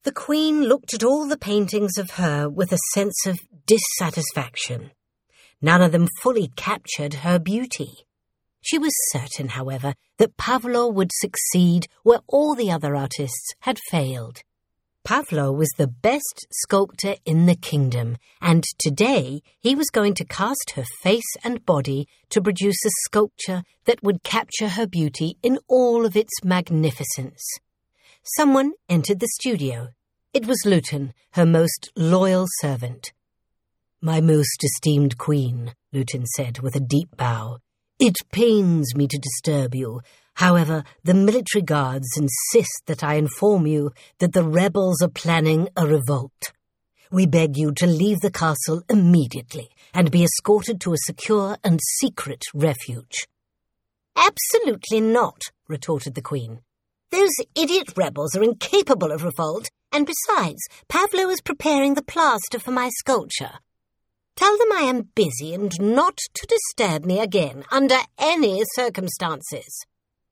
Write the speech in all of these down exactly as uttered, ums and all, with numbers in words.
The Queen looked at all the paintings of her with a sense of dissatisfaction. None of them fully captured her beauty. She was certain, however, that Pavlo would succeed where all the other artists had failed. Pavlo was the best sculptor in the kingdom, and today he was going to cast her face and body to produce a sculpture that would capture her beauty in all of its magnificence. Someone entered the studio. It was Luton, her most loyal servant. "My most esteemed queen," Luton said with a deep bow. "It pains me to disturb you. However, the military guards insist that I inform you that the rebels are planning a revolt. We beg you to leave the castle immediately and be escorted to a secure and secret refuge." "Absolutely not," retorted the Queen. "Those idiot rebels are incapable of revolt, and besides, Pavlo is preparing the plaster for my sculpture. Tell them I am busy and not to disturb me again under any circumstances."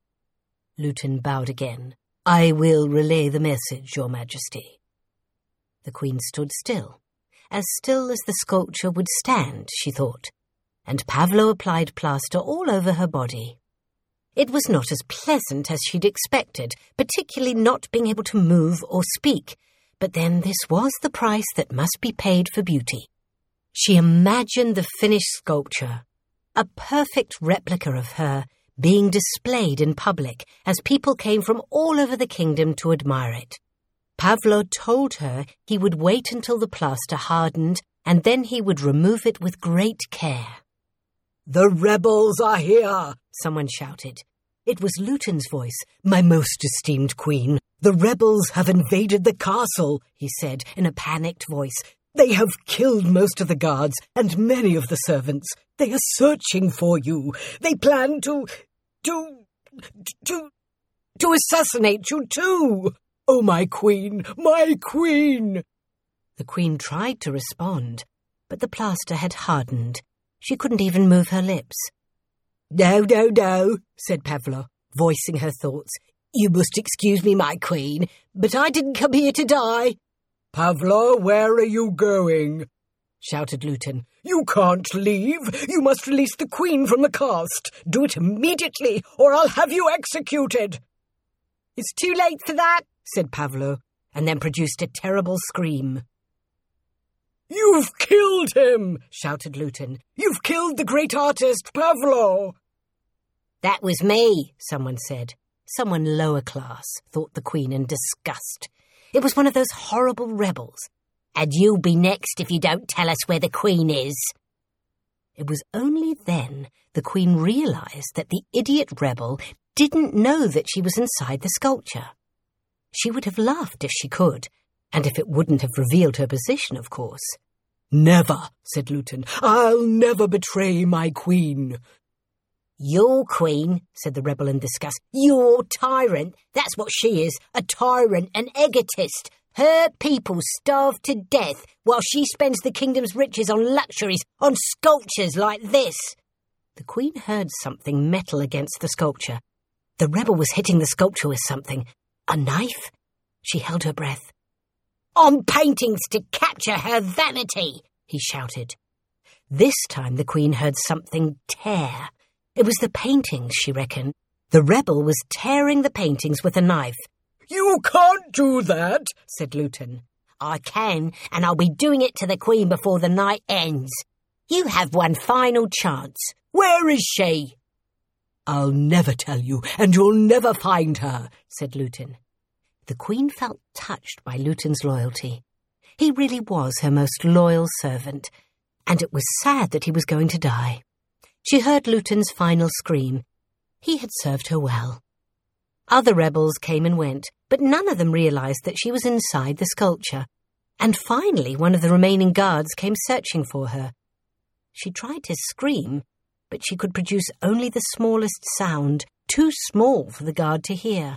Luton bowed again. "I will relay the message, Your Majesty." The Queen stood still, as still as the sculpture would stand, she thought, and Pavlo applied plaster all over her body. It was not as pleasant as she'd expected, particularly not being able to move or speak, but then this was the price that must be paid for beauty. She imagined the finished sculpture, a perfect replica of her, being displayed in public as people came from all over the kingdom to admire it. Pavlo told her he would wait until the plaster hardened and then he would remove it with great care. "The rebels are here!" someone shouted. It was Luton's voice. "My most esteemed queen, the rebels have invaded the castle," he said in a panicked voice. "They have killed most of the guards and many of the servants. They are searching for you. They plan to... to... to... to assassinate you too! Oh, my queen, my queen!" The Queen tried to respond, but the plaster had hardened. She couldn't even move her lips. "No, no, no," said Pavlo, voicing her thoughts. "You must excuse me, my queen, but I didn't come here to die." "Pavlo, where are you going?" shouted Luton. "You can't leave. You must release the Queen from the cast. Do it immediately, or I'll have you executed." "It's too late for that," said Pavlo, and then produced a terrible scream. "You've killed him!" shouted Luton. "You've killed the great artist, Pavlo!" "That was me," someone said. Someone lower class, thought the Queen in disgust. It was one of those horrible rebels. "And you'll be next if you don't tell us where the Queen is." It was only then the Queen realised that the idiot rebel didn't know that she was inside the sculpture. She would have laughed if she could, and if it wouldn't have revealed her position, of course. "Never," said Luton. "I'll never betray my queen." "Your queen," said the rebel in disgust. "Your tyrant. That's what she is, a tyrant, an egotist. Her people starve to death while she spends the kingdom's riches on luxuries, on sculptures like this." The Queen heard something metal against the sculpture. The rebel was hitting the sculpture with something. A knife? She held her breath. "On paintings to capture her vanity," he shouted. This time the Queen heard something tear. It was the paintings, she reckoned. The rebel was tearing the paintings with a knife. "You can't do that," said Luton. "I can, and I'll be doing it to the Queen before the night ends. You have one final chance. Where is she?" "I'll never tell you, and you'll never find her," said Luton. The Queen felt touched by Luton's loyalty. He really was her most loyal servant, and it was sad that he was going to die. She heard Luton's final scream. He had served her well. Other rebels came and went, but none of them realised that she was inside the sculpture. And finally one of the remaining guards came searching for her. She tried to scream, but she could produce only the smallest sound, too small for the guard to hear.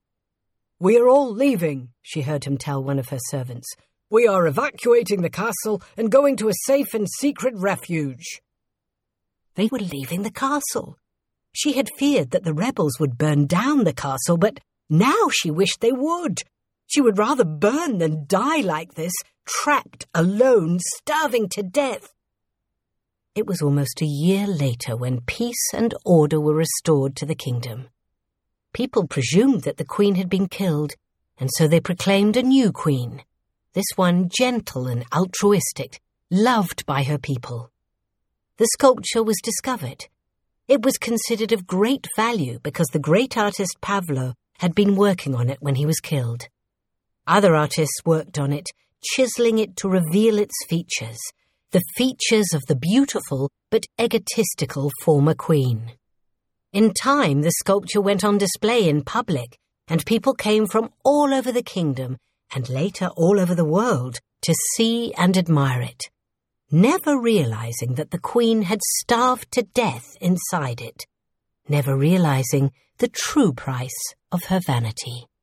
"We are all leaving," she heard him tell one of her servants. "We are evacuating the castle and going to a safe and secret refuge." They were leaving the castle. She had feared that the rebels would burn down the castle, but now she wished they would. She would rather burn than die like this, trapped, alone, starving to death. It was almost a year later when peace and order were restored to the kingdom. People presumed that the queen had been killed, and so they proclaimed a new queen, this one gentle and altruistic, loved by her people. The sculpture was discovered. It was considered of great value because the great artist Pavlo had been working on it when he was killed. Other artists worked on it, chiseling it to reveal its features, the features of the beautiful but egotistical former queen. In time, the sculpture went on display in public, and people came from all over the kingdom, and later all over the world, to see and admire it, never realizing that the queen had starved to death inside it, never realizing the true price of her vanity.